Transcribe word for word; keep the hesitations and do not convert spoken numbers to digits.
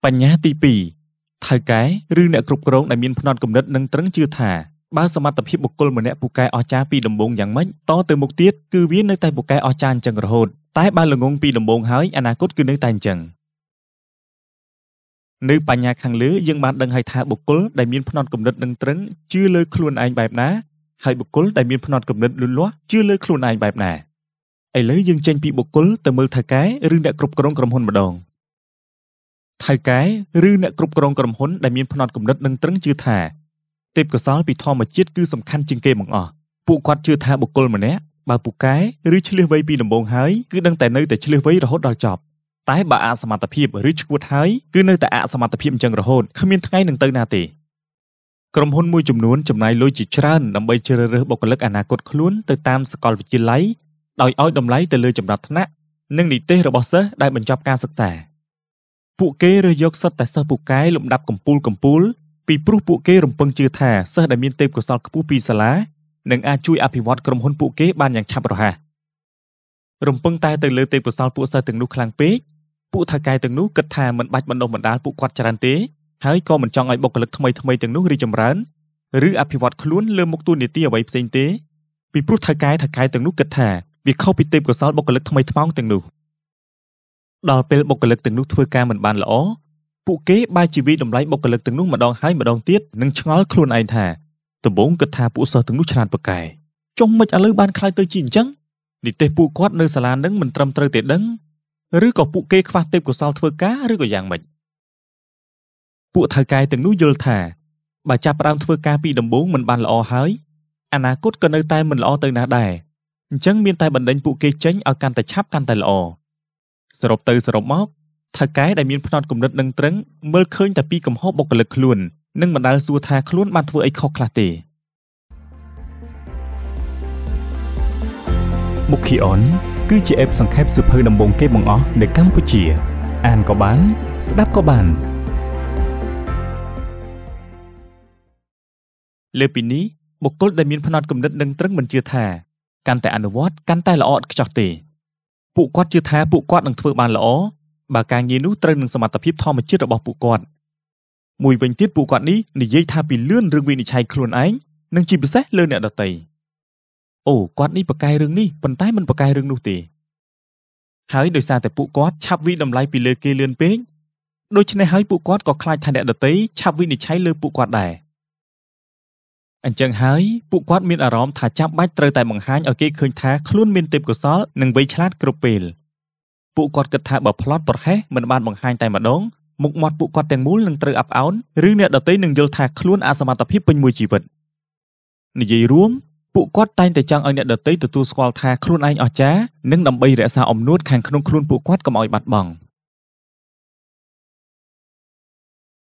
បញ្ញត្តិទីពីរថៅកែឬអ្នកគ្រប់គ្រងដែលមានផ្នត់គំនិតនិងត្រឹងជឿថាបើសមត្ថភាពបុគ្គលម្នាក់ពូកែអស្ចារ្យពីដំបូងយ៉ាងម៉េចតទៅមុខទៀតគឺវានៅតែពូកែអស្ចារ្យអញ្ចឹងរហូតតែបើល្ងងពីដំបូងហើយអនាគតគឺនៅតែអញ្ចឹងនៅបញ្ញាខាងលើយើងបានដឹងហើយថាបុគ្គលដែលមានផ្នត់គំនិតនិងត្រឹងជឿលើខ្លួនឯងបែបណាហើយបុគ្គលដែលមានផ្នត់គំនិតលូតលាស់ជឿលើខ្លួនឯងបែបណាឥឡូវយើងចេញពីបុគ្គលទៅមើលថៅកែឬអ្នកគ្រប់គ្រងក្រុមហ៊ុនម្ដងថៅកែឬអ្នកគ្រប់គ្រងក្រុមហ៊ុនដែលមានផ្នត់គំនិតនិងត្រឹងជឿថាទេពកោសល្យពីធម្មជាតិគឺសំខាន់ជាងគេបង្អស់ពួកគាត់ជឿថាបុគ្គលម្នាក់បើពូកែឬឆ្លៀសវៃពីដំបូងហើយគឺដឹងតែនៅតែឆ្លៀសវៃរហូតដល់ចប់តែបើអសមត្ថភាពឬឈួតហើយគឺនៅតែអសមត្ថភាពអញ្ចឹងរហូតគ្មានថ្ងៃនឹងទៅណាទេក្រុមហ៊ុនមួយចំនួនចំណាយលុយជាច្រើនដើម្បីជ្រើសរើសបុគ្គលិកអនាគតខ្លួនទៅតាមសាកលវិទ្យាល័យដោយឲ្យតម្លៃទៅលើចំណាត់ថ្នាក់និងនិទេសរបស់សិស្សដែលបញ្ចប់ការសិក្សាពួកគេរើសយកសិទ្ធតែសិស្សពូកែលំដាប់កំពូលកំពូលពីព្រោះពួកគេរំពឹងជឿថាសិស្សដែលមានទេពកោសល្យខ្ពស់ពីសាលានឹងអាចជួយអភិវឌ្ឍក្រុមហ៊ុនពួកគេបានយ៉ាងឆាប់រហ័សរំពឹងតែទៅលើទេពកោសល្យពួកសិស្សទាំងនោះខ្លាំងពេកពួកថៅកែទាំងនោះគិតថាមិនបាច់បណ្ដុះបណ្ដាលពួកគាត់ច្រើនទេហើយក៏មិនចង់ឲ្យបុគ្គលិកថ្មីថ្មីទាំងនោះរីកចម្រើនឬអភិវឌ្ឍខ្លួនលើមុខតួនាទីអ្វីផ្សេងទេពីព្រោះថៅកែថៅកែទាំងនោះគិតថាវាខុសពីទេពកោសល្យបុគ្គលិកថ្មីថ្មោងទាំងនោះដល់ពេលបុគ្គលិកទាំងនោះធ្វើការមិនបានល្អពួកគេបែរជាវិតម្លៃបុគ្គលិកទាំងនោះម្ដងហើយម្ដងទៀតនិងឆ្ងល់ខ្លួនឯងថាដំបូងគិតថាពួកសិស្សទាំងនោះឆ្លាតពូកែចុះមិនឥឡូវបានខ្លាយទៅជាអញ្ចឹងនិទេសពួកគាត់នៅសាលានឹងមិនត្រឹមត្រូវទេដឹងឬក៏ពួកគេខ្វះទេពកោសល្យធ្វើការឬក៏យ៉ាងម៉េចពួកថៅកែទាំងនោះយល់ថាបើចាប់ផ្ដើមធ្វើការពីដំបូងមិនបានល្អហើយអនាគតក៏នៅតែមិនល្អទៅណាដែរអញ្ចឹងមានតែបណ្ដេញពួកគេចេញឲ្យកាន់តែឆាប់កាន់តែល្អសរុបទៅសរុបមកថៅកែដែលមានផ្នត់គំនិតនិងត្រឹងមើលឃើញតែពីកំហុសបុគ្គលិកខ្លួននិងមិនដែលសួរថាខ្លួនបានធ្វើអីខុសខ្លះទេមុខីអនគឺជាអេបសង្ខេបសៀវភៅដំបូងគេបង្អស់នៅកម្ពុជាអានក៏បានស្ដាប់ក៏បានលើពីនេះបុគ្គលដែលមានផ្នត់គំនិតនិងត្រឹងមិនជឿថាកាន់តែអនុវត្តកាន់តែល្អឥតខ្ចោះទេពួកគាត់ជឿថាពួកគាត់នឹងធ្វើបានល្អបើការងារនោះត្រូវនឹងសមត្ថភាពធម្មជាតិរបស់ពួកគាត់មួយវិញទៀតពួកគាត់នេះនិយាយថាពីលឿនរឿងវិនិច្ឆ័យខ្លួនឯងនិងជាពិសេសលើអ្នកដទៃអូគាត់នេះប្រកែករឿងនេះប៉ុន្តែមិនប្រកែករឿងនោះទេហើយដោយសារតែពួកគាត់ឆាប់វិតម្លៃពីលើគេលឿនពេកដូច្នេះហើយពួកគាត់ក៏ខ្លាចថាអ្នកដទៃឆាប់វិនិច្ឆ័យលើពួកគាត់ដែរអញ្ចឹងហើយពួកគាត់មានអារម្មណ៍ថាចាំបាច់ត្រូវតែបង្ហាញឲ្យគេឃើញថាខ្លួនមានទេពកោសល្យនិងវៃឆ្លាតគ្រប់ពេលពួកគាត់គិតថាបើផ្លត់ប្រហែសមិនបានបង្ហាញតែម្ដងមុខមាត់ពួកគាត់ទាំងមូលនឹងត្រូវអាប់អោនឬអ្នកដទៃនឹងយល់ថាខ្លួនអសមត្ថភាពពេញមួយជីវិតនិយាយរួមពួកគាត់តែងតែចង់ឲ្យអ្នកដទៃទទួលស្គាល់ថាខ្លួនឯងអស្ចារ្យនិងដើម្បីរក្សាអំណួតខាងក្នុងខ្លួនពួកគាត់កុំឲ្យបាត់បង់